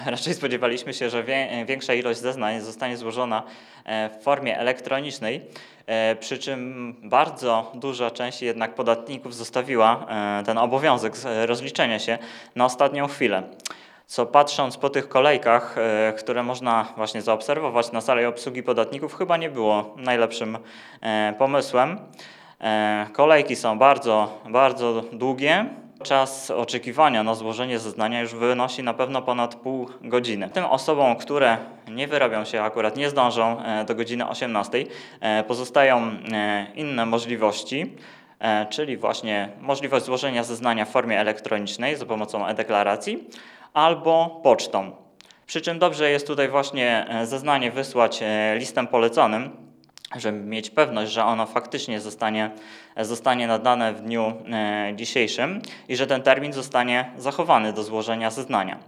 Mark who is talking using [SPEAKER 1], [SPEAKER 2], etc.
[SPEAKER 1] Raczej spodziewaliśmy się, że większa ilość zeznań zostanie złożona w formie elektronicznej, przy czym bardzo duża część jednak podatników zostawiła ten obowiązek rozliczenia się na ostatnią chwilę. Co patrząc po tych kolejkach, które można właśnie zaobserwować na sali obsługi podatników, chyba nie było najlepszym pomysłem. Kolejki są bardzo, bardzo długie. Czas oczekiwania na złożenie zeznania już wynosi na pewno ponad pół godziny. Tym osobom, które nie wyrobią się akurat, nie zdążą do godziny 18, pozostają inne możliwości, czyli właśnie możliwość złożenia zeznania w formie elektronicznej za pomocą e-deklaracji albo pocztą. Przy czym dobrze jest tutaj właśnie zeznanie wysłać listem poleconym, żeby mieć pewność, że ono faktycznie zostanie nadane w dniu dzisiejszym i że ten termin zostanie zachowany do złożenia zeznania.